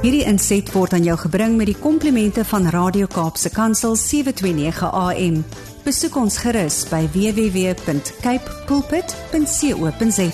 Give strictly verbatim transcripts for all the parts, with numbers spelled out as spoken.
Hierdie inset word aan jou gebring met die komplimente van Radio Kaapse Kansel sewe twee nege A M. Besoek ons gerus by w w w punt cape pulpit punt co punt za.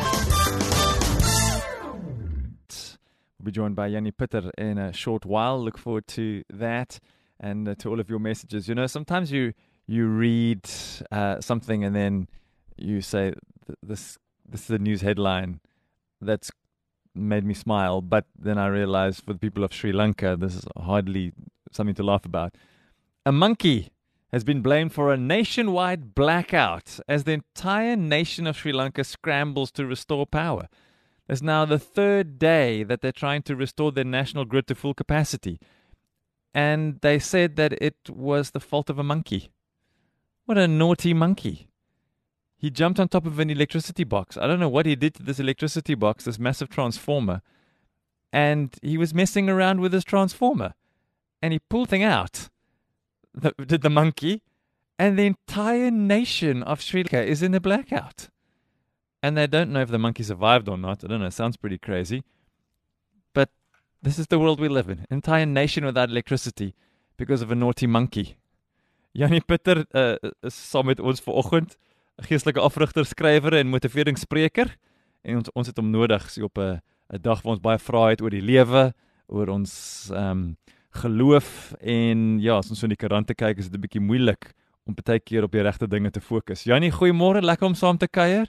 We'll be joined by Jannie Pieter in a short while. Look forward to that and uh, to all of your messages. You know, sometimes you you read uh, something and then you say, this this is a news headline that's made me smile, but then I realized for the people of Sri Lanka, this is hardly something to laugh about. A monkey has been blamed for a nationwide blackout as the entire nation of Sri Lanka scrambles to restore power. It's now the third day that they're trying to restore their national grid to full capacity. And they said that it was the fault of a monkey. What a naughty monkey. He jumped on top of an electricity box. I don't know what he did to this electricity box, this massive transformer. And he was messing around with his transformer. And he pulled thing out. The, did the monkey. And the entire nation of Sri Lanka is in a blackout. And they don't know if the monkey survived or not. I don't know. It sounds pretty crazy. But this is the world we live in. An entire nation without electricity because of a naughty monkey. Jannie Pieter uh, is saam met ons vanoggend. 'n Geestelike afrigter, skrywer en motiveringsspreker. En ons ons het hom nodig so op 'n 'n dag waar ons baie vrae het oor die lewe, oor ons ehm um, geloof en ja, as ons so in die koerante kyk, is dit 'n bietjie moeilik om baie keer op die regte dinge te fokus. Jannie, goeiemôre, lekker om saam te kuier.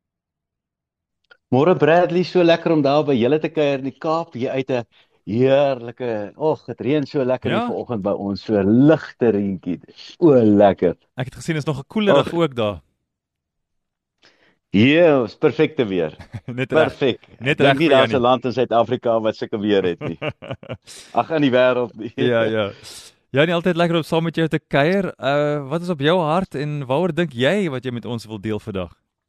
Môre Bradley, so lekker om daar by julle te kuier in die Kaap, hier uit 'n heerlike, och, dit reën so lekker ja? hier vanoggend by ons, so ligte reentjie. O, lekker. Ek het gesien is nog 'n koelerig ook daar. Ja, is perfekte weer. Net perfek. Net reg. Nie daar's 'n land in Suid-Afrika wat sulke weer het nie. Ag, in die wêreld nie. Ja, ja. Jannie, altyd lekker om saam met jou te kuier. Uh wat is op jou hart en waaroor dink jy wat jy met ons wil deel vandag?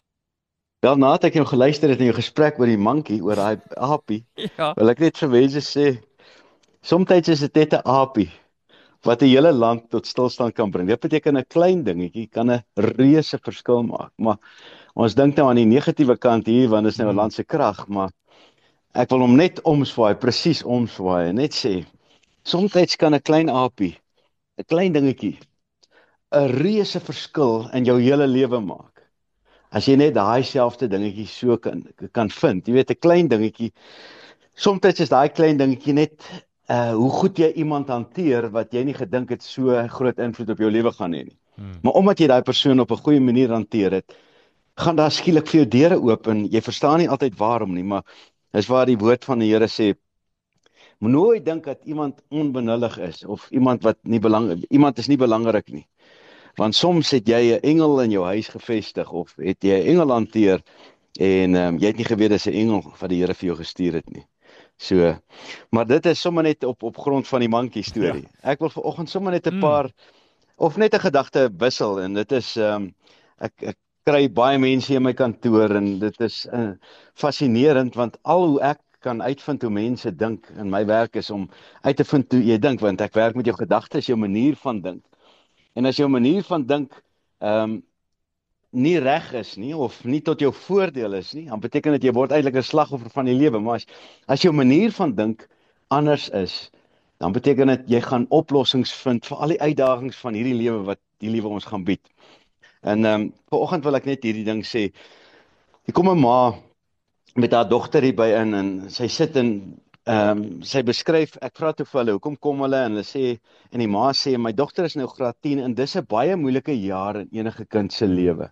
Wel, nadat ek jou geluister het in jou gesprek oor die monkey, oor daai aapie, ja. wil ek net vir mense sê, soms is dit net 'n aapie wat 'n hele land tot stilstand kan bring. Dit beteken 'n klein dingetjie kan 'n reuse verskil maak. Maar ons dink nou aan die negatiewe kant hier, want dit is nou 'n land se krag, maar ek wil hom net omswaai, presies omswaai en net sê, soms kan 'n klein aapie, 'n klein dingetjie, 'n reuse verskil in jou hele lewe maak. As jy net daai selfde dingetjie so kan kan vind, jy weet 'n klein dingetjie, soms is daai klein dingetjie net uh hoe goed jy iemand hanteer wat jy nie gedink het so groot invloed op jou lewe gaan hê nie. Hmm. Maar omdat jy daai persoon op 'n goeie manier hanteer het, gaan daar skielik vir jou deure oop en jy verstaan nie altyd waarom nie, maar dis waar die woord van die Here sê, moet nooit dink dat iemand onbenullig is of iemand wat nie belang iemand is nie belangrik nie. Want soms het jy 'n engel in jou huis gevestig of het jy 'n engel hanteer en um, jy het nie geweet dis 'n engel wat die Here vir jou gestuur het nie. So, maar dit is sommer net op op grond van die monkey storie. Ja. Ek wil vanoggend sommer net 'n mm. paar of net 'n gedagte wissel en dit is um, ek ek kry baie mense in my kantoor en dit is uh, fascinerend want al hoe ek kan uitvind hoe mense dink in my werk is om uit te vind hoe jy dink, want ek werk met jou gedagtes, jou manier van dink. En as jou manier van dink ehm um, nie reg is nie of nie tot jou voordeel is nie, dan beteken dit jy word eintlik 'n slagoffer van die lewe, maar as as jou manier van dink anders is, dan beteken dit jy gaan oplossings vind vir al die uitdagings van hierdie lewe wat die lewe ons gaan bied. En ehm um, vanoggend wil ek net hierdie ding sê. Hier kom 'n ma met haar dogter hier by in en sy sit en ehm um, sy beskryf, ek vra toe vir hulle, hoekom kom hulle en hulle sê en die ma sê my dogter is nou graad tien en dis 'n baie moeilike jaar in enige kind se lewe.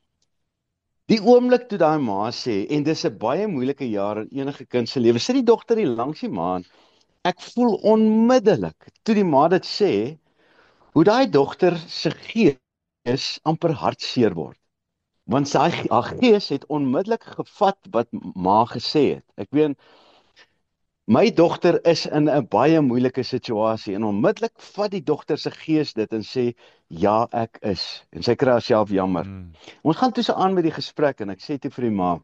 Die oomblik toe daai ma sê en dis 'n baie moeilike jaar in enige kind se lewe, sit die dogter hier langs die ma. Ek voel onmiddellik toe die ma dit sê, hoe daai dogter se gees amper hartseer word. Want sy haar gees het onmiddellik gevat wat ma gesê het. Ek weet, my dogter is in 'n baie moeilike situasie en onmiddellik vat die dogter se gees dit en sê, ja, ek is. En sy kry haarself jammer. Mm. Ons gaan toe so aan met die gesprek en ek sê toe vir die ma,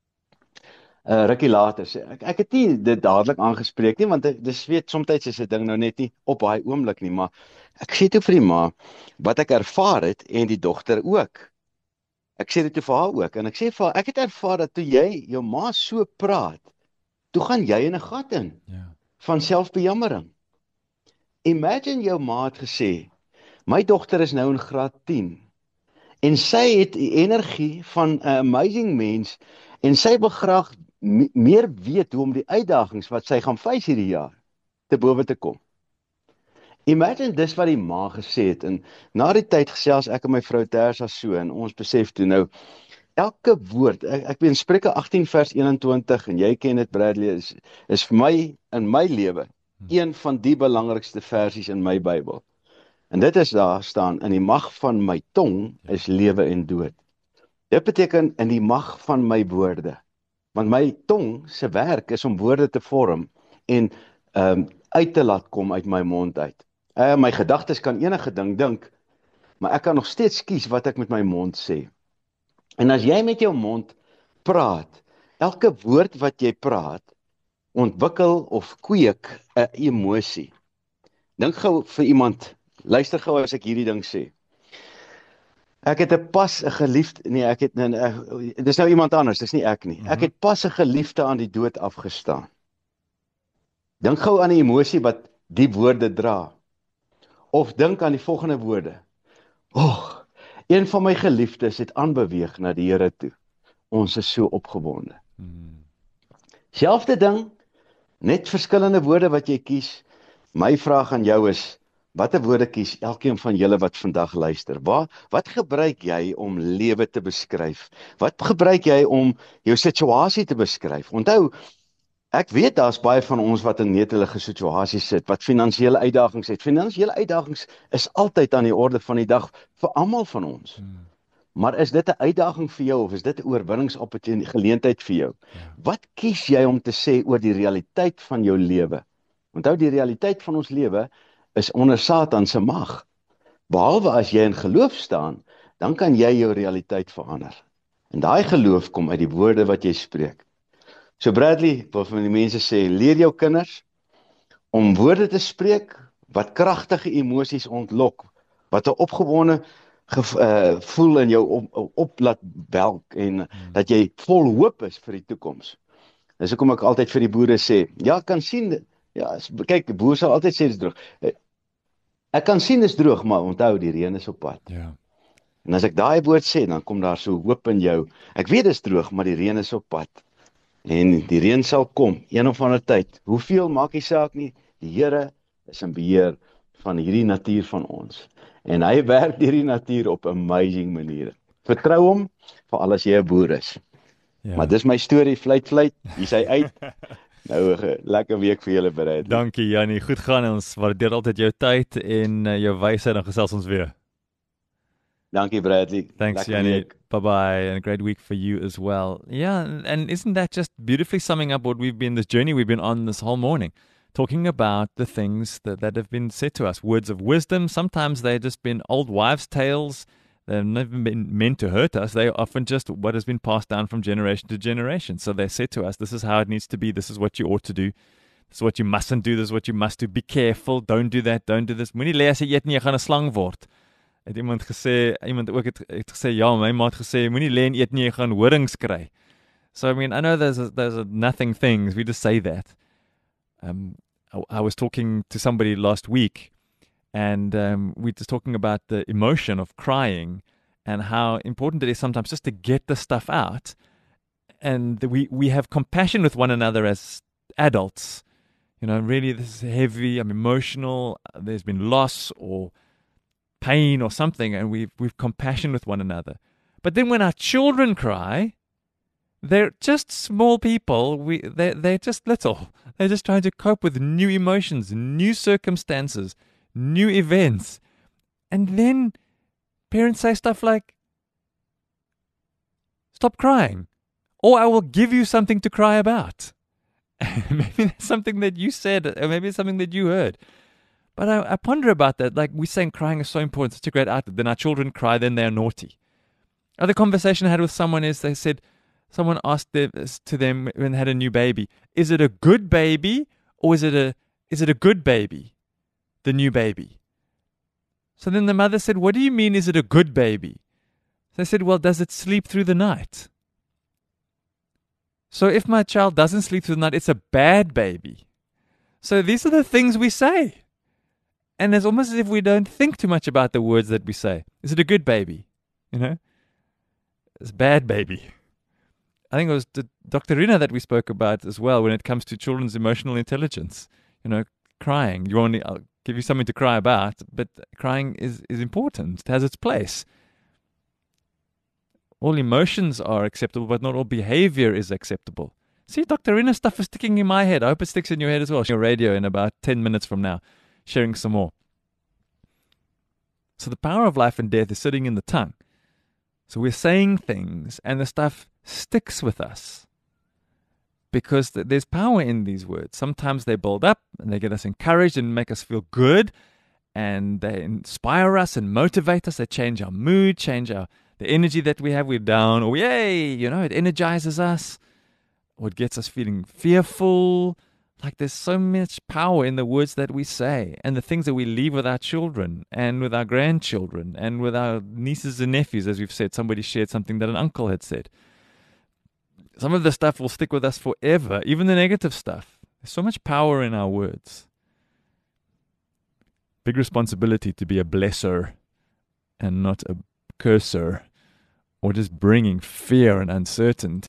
uh, rukkie later, sê, ek, ek het nie dit dadelik aangespreek nie, want dis weet, soms is 'n ding nou net nie op daai oomblik nie, maar ek sê toe vir die ma, wat ek ervaar het en die dogter ook. Ek sê dit toe vir haar ook, en ek sê vir haar, ek het ervaar dat toe jy, jou ma so praat, toe gaan jy in 'n gat in. Ja. van selfbejammering. Imagine jou ma het gesê, my dogter is nou in graad tien, en sy het die energie van 'n amazing mens, en sy wil graag me- meer weet hoe om die uitdagings wat sy gaan face hierdie jaar, te bowe te kom. Imagine dis wat die ma gesê het, en na die tyd gesels ek en my vrou Tersa so, en ons besef toe nou, elke woord, ek, ek weet in Spreuke agttien vers eenentwintig, en jy ken dit Bradley, is, is vir my, in my lewe, een van die belangrikste versies in my Bybel. En dit is daar staan, in die mag van my tong is lewe en dood. Dit beteken in die mag van my woorde. Want my tong se werk is om woorde te vorm en um, uit te laat kom uit my mond uit. Uh, my gedagtes kan enige ding dink, maar ek kan nog steeds kies wat ek met my mond sê. En as jy met jou mond praat, elke woord wat jy praat, ontwikkel of kweek 'n emosie. Dink gou vir iemand, luister gou as ek hierdie ding sê. Ek het 'n pas 'n geliefde, nee, ek het, nee, nee, dis nou iemand anders, dis nie ek nie. Ek het pas 'n geliefde aan die dood afgestaan. Dink gou aan die emosie wat die woorde dra. Of dink aan die volgende woorde. Och, een van my geliefdes het aanbeweeg na die Here toe. Ons is so opgewonde. Hmm. Selfde ding, net verskillende woorde wat jy kies. My vraag aan jou is, watter woorde kies elkeen van julle wat vandag luister? Waar, wat gebruik jy om lewe te beskryf? Wat gebruik jy om jou situasie te beskryf? Onthou, ek weet daar's baie van ons wat in netelige situasies sit, wat finansiële uitdagings het. Finansiële uitdagings is altyd aan die orde van die dag vir almal van ons. Hmm. Maar is dit 'n uitdaging vir jou, of is dit 'n oorwinningsopportuniteit vir jou? Ja. Wat kies jy om te sê oor die realiteit van jou lewe? Onthou, die realiteit van ons lewe is onder Satan se mag. Behalwe as jy in geloof staan, dan kan jy jou realiteit verander. En daai geloof kom uit die woorde wat jy spreek. So Bradley, wil vir die mense sê, leer jou kinders om woorde te spreek wat kragtige emosies ontlok, wat 'n opgewonde gev- uh, voel in jou op, op, op laat welk, en hmm. dat jy vol hoop is vir die toekoms. Dis hoekom ek altyd vir die boere sê, ja, ek kan sien, ja, kyk, die boer sal altyd sê dis droog. Ek kan sien dis droog, maar onthou, die reën is op pad. Ja. En as ek daai woord sê, dan kom daar so hoop in jou. Ek weet dis droog, maar die reën is op pad. En die reën sal kom, een of ander tyd. Hoeveel maak nie saak nie, die Here is in beheer van hierdie natuur van ons. En hy werk hierdie natuur op amazing maniere. Vertrou hom, veral as jy 'n boer is. Ja. Maar dis my storie, fluit fluit, hier sy uit. Nou, 'n lekker week vir julle bereid. Dankie Jannie, goed gaan, ons waardeer altyd jou tyd en uh, jou wysheid, dan gesels ons weer. Dankie Bradley. Thanks Jannie, bye-bye, and a great week for you as well. Yeah, and isn't that just beautifully summing up what we've been, this journey we've been on this whole morning, talking about the things that, that have been said to us, words of wisdom. Sometimes they've just been old wives' tales. They've never been meant to hurt us. They're often just what has been passed down from generation to generation. So they said to us, this is how it needs to be. This is what you ought to do. This is what you mustn't do. This is what you must do. Be careful. Don't do that. Don't do this. Moenie lê as jy eet nie, jy gaan 'n slang word. Het iemand gesê, iemand ook het, het gesê, ja, my ma het gesê, moenie lê en eet nie, jy gaan horings kry. So, I mean, I know there's a, there's a nothing things. We just say that. Um, I, I was talking to somebody last week, and um, we were just talking about the emotion of crying and how important it is sometimes just to get the stuff out. And we, we have compassion with one another as adults. You know, really, this is heavy, I'm emotional, there's been loss or pain or something, and we've, we've compassion with one another. But then when our children cry, they're just small people. We they're, they're just little. They're just trying to cope with new emotions, new circumstances, new events. And then parents say stuff like, stop crying, or I will give you something to cry about. Maybe that's something that you said, or maybe it's something that you heard. But I, I ponder about that. Like, we're saying crying is so important, such a great outlet. Then our children cry, then they're naughty. Other conversation I had with someone is they said, someone asked this to them when they had a new baby, is it a good baby or is it a is it a good baby, the new baby? So then the mother said, what do you mean, is it a good baby? So I said, well, does it sleep through the night? So if my child doesn't sleep through the night, it's a bad baby. So these are the things we say. And it's almost as if we don't think too much about the words that we say. Is it a good baby? You know? It's a bad baby. I think it was Doctor Rina that we spoke about as well when it comes to children's emotional intelligence. You know, crying. You only, I'll give you something to cry about, but crying is, is important. It has its place. All emotions are acceptable, but not all behavior is acceptable. See, Doctor Rina stuff is sticking in my head. I hope it sticks in your head as well. Your radio in about ten minutes from now, sharing some more. So the power of life and death is sitting in the tongue. So we're saying things, and the stuff sticks with us because th- there's power in these words. Sometimes they build up, and they get us encouraged and make us feel good, and they inspire us and motivate us. They change our mood, change our the energy that we have. We're down, or yay, you know, it energizes us. Or it gets us feeling fearful. Like there's so much power in the words that we say and the things that we leave with our children and with our grandchildren and with our nieces and nephews, as we've said. Somebody shared something that an uncle had said. Some of the stuff will stick with us forever, even the negative stuff. There's so much power in our words. Big responsibility to be a blesser and not a curser, or just bringing fear and uncertainty.